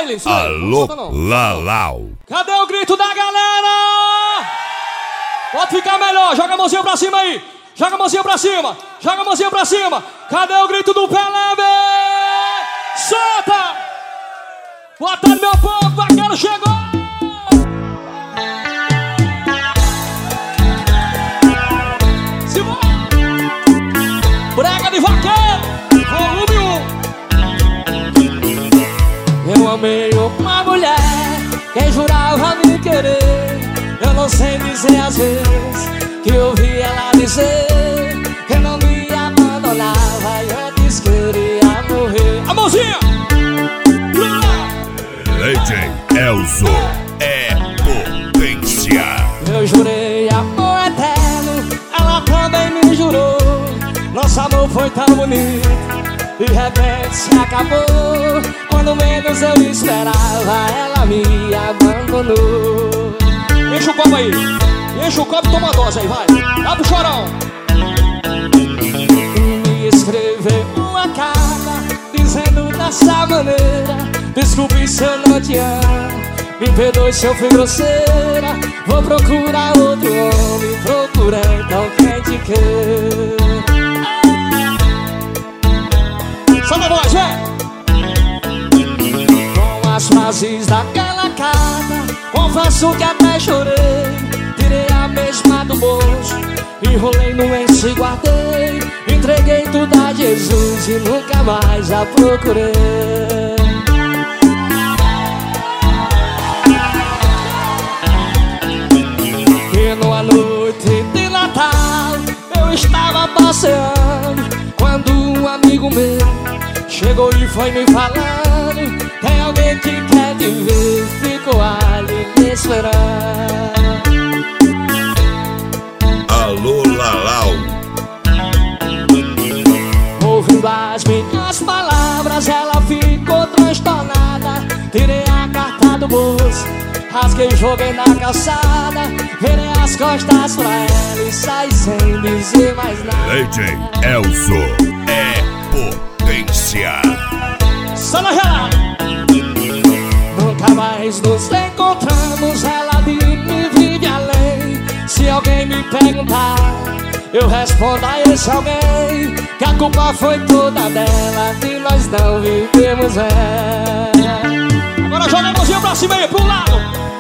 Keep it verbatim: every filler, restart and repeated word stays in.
baile. Alô, Lalau. Cadê o grito da galera? Pode ficar melhor, joga a mãozinha pra cima aí. Joga a mãozinha pra cima, joga a mãozinha pra cima. Cadê o grito do Pelé? Solta! Boa tarde, meu povo, vaqueiro chegou! Brega de vaqueiro, volume um. Eu amei uma mulher que jurava me querer. Eu não sei dizer às vezes que eu ouvi ela dizer que não me abandonava e antes queria morrer. A mãozinha! Lady Elzo é potência. Eu jurei amor eterno, ela também me jurou. Nosso amor foi tão bonito, de repente se acabou. Quando menos eu esperava, ela me abandonou. Enche o copo aí, enche o copo e toma a dose aí, vai. Dá pro chorão. Me escreveu uma carta, dizendo dessa maneira: desculpe se eu não te amo, me perdoe se eu fui grosseira. Vou procurar outro homem, procura então quem te quer. Só na voz, vem! Com as frases daquela carta, confesso que até chorei. Tirei a mesma do bolso, enrolei no lenço e guardei. Entreguei tudo a Jesus e nunca mais a procurei. E numa noite de Natal eu estava passeando, quando um amigo meu chegou e foi me falando: tem alguém que quer te ver, ficou ali me esperando. Alô, Lalau. Ouvindo as minhas palavras, ela ficou transtornada. Tirei a carta do bolso, rasguei e joguei na calçada. Virei as costas pra ela e saí sem dizer mais nada. Lady Elzo é potência. Só na gelada. Nunca mais nos encontramos, ela de mim vive além. Se alguém me perguntar, eu respondo a esse alguém que a culpa foi toda dela, que nós não vivemos é. Agora joga a mãozinha pra cima aí, pro lado.